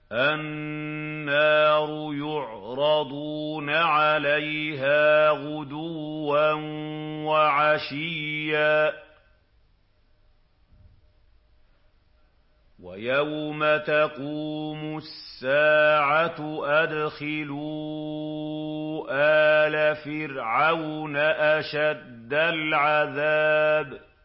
النَّارُ يُعْرَضُونَ عَلَيْهَا غُدُوًّا وَعَشِيًّا ۖ وَيَوْمَ تَقُومُ السَّاعَةُ أَدْخِلُوا آلَ فِرْعَوْنَ أَشَدَّ الْعَذَابِ